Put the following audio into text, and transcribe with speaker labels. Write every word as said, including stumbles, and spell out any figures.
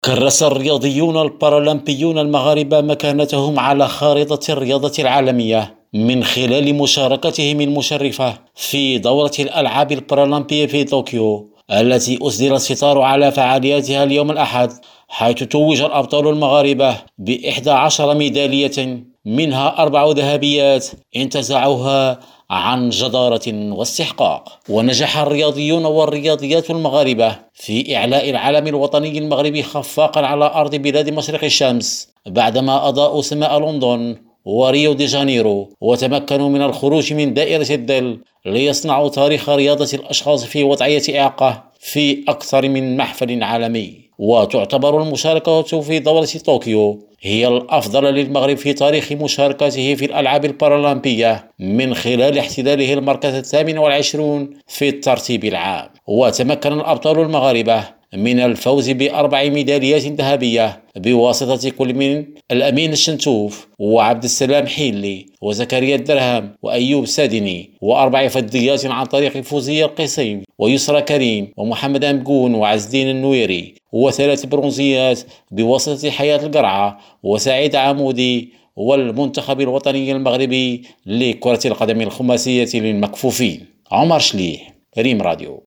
Speaker 1: كرس الرياضيون البارالمبيون المغاربة مكانتهم على خارطة الرياضة العالمية من خلال مشاركتهم المشرفة في دورة الألعاب البارالمبية في طوكيو التي أسدل الستار على فعالياتها اليوم الأحد، حيث توج الأبطال المغاربة بإحدى عشر ميدالية، منها أربع ذهبيات انتزعوها عن جدارة واستحقاق. ونجح الرياضيون والرياضيات المغاربة في إعلاء العلم الوطني المغربي خفاقا على أرض بلاد مشرق الشمس بعدما أضاءوا سماء لندن وريو دي جانيرو، وتمكنوا من الخروج من دائرة الظل ليصنعوا تاريخ رياضة الأشخاص في وضعية إعاقة في أكثر من محفل عالمي. وتعتبر المشاركة في دورة طوكيو هي الأفضل للمغرب في تاريخ مشاركته في الألعاب البارالمبية من خلال احتلاله المركز الثامن والعشرون في الترتيب العام. وتمكن الأبطال المغاربة من الفوز بأربع ميداليات ذهبية بواسطة كل من الأمين الشنتوف وعبد السلام حيلي وزكريا الدرهم وأيوب سادني، وأربع فضيات عن طريق فوزية القصيم ويسرى كريم ومحمد أمجون وعز الدين النويري، وثلاث برونزيات بواسطة حياة القرعة وسعيد عمودي والمنتخب الوطني المغربي لكرة القدم الخماسية للمكفوفين. عمر شليح، ريم راديو.